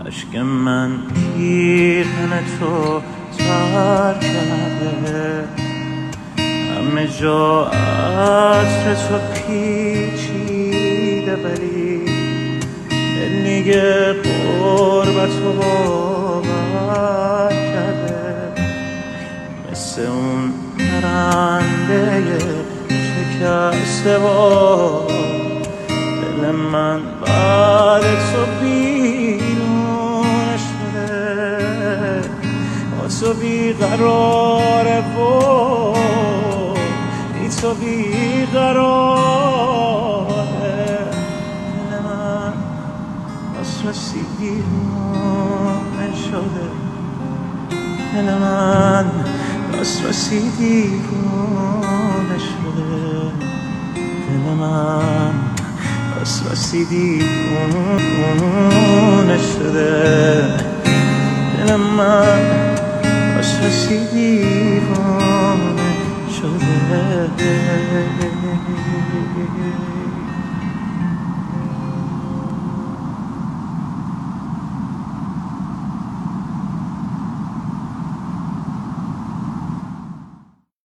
عشق من پیرهن تو تر کرده، همه جا عطر تو پیچیده، ولی دل نیگه قربت رو باور کرده. مثل اون پرنده شکسته و دل من بعد تو بیرون شده، با تو بیقراره و بی تو بیقراره. دل من دسترسی دیوانه شده، دل من دسترسی دیوانه شده، دل من دسترسی دیوانه شده، دل من دسترسی دیوانه شده.